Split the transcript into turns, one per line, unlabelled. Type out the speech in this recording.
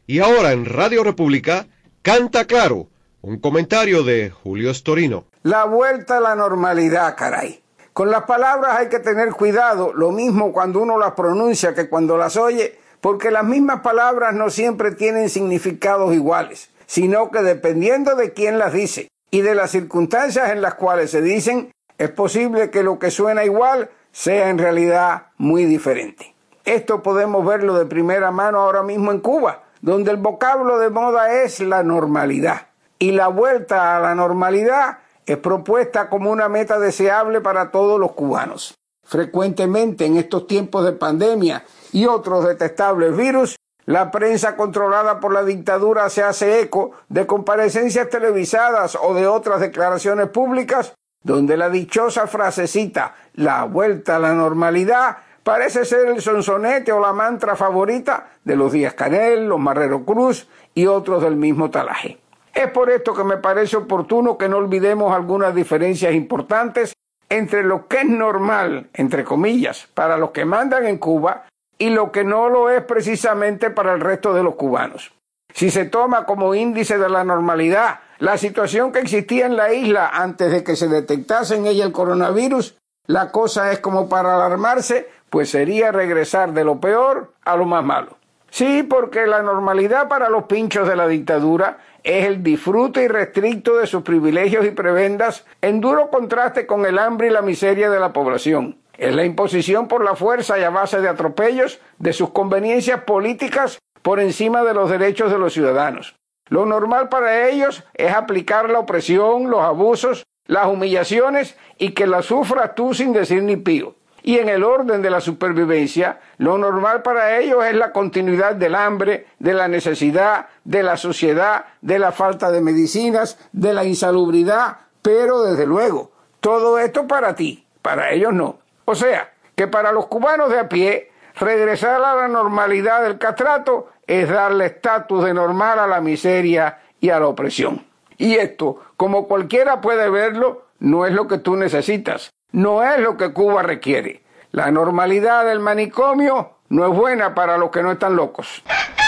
Y ahora en Radio República, Canta Claro, un comentario de Julio Storino.
La vuelta a la normalidad, caray. Con las palabras hay que tener cuidado, lo mismo cuando uno las pronuncia que cuando las oye, porque las mismas palabras no siempre tienen significados iguales, sino que dependiendo de quién las dice y de las circunstancias en las cuales se dicen, es posible que lo que suena igual sea en realidad muy diferente. Esto podemos verlo de primera mano ahora mismo en Cuba, donde el vocablo de moda es la normalidad. Y la vuelta a la normalidad es propuesta como una meta deseable para todos los cubanos. Frecuentemente en estos tiempos de pandemia y otros detestables virus, la prensa controlada por la dictadura se hace eco de comparecencias televisadas o de otras declaraciones públicas donde la dichosa frasecita «la vuelta a la normalidad» parece ser el sonsonete o la mantra favorita de los Díaz-Canel, los Marrero Cruz y otros del mismo talaje. Es por esto que me parece oportuno que no olvidemos algunas diferencias importantes entre lo que es normal, entre comillas, para los que mandan en Cuba y lo que no lo es precisamente para el resto de los cubanos. Si se toma como índice de la normalidad la situación que existía en la isla antes de que se detectase en ella el coronavirus, la cosa es como para alarmarse, pues sería regresar de lo peor a lo más malo. Sí, porque la normalidad para los pinchos de la dictadura es el disfrute irrestricto de sus privilegios y prebendas en duro contraste con el hambre y la miseria de la población. Es la imposición por la fuerza y a base de atropellos de sus conveniencias políticas por encima de los derechos de los ciudadanos. Lo normal para ellos es aplicar la opresión, los abusos, las humillaciones y que las sufras tú sin decir ni pío. Y en el orden de la supervivencia, lo normal para ellos es la continuidad del hambre, de la necesidad, de la sociedad, de la falta de medicinas, de la insalubridad, pero desde luego, todo esto para ti, para ellos no. O sea, que para los cubanos de a pie, regresar a la normalidad del castrato es darle estatus de normal a la miseria y a la opresión. Y esto, como cualquiera puede verlo, no es lo que tú necesitas. No es lo que Cuba requiere. La normalidad del manicomio no es buena para los que no están locos.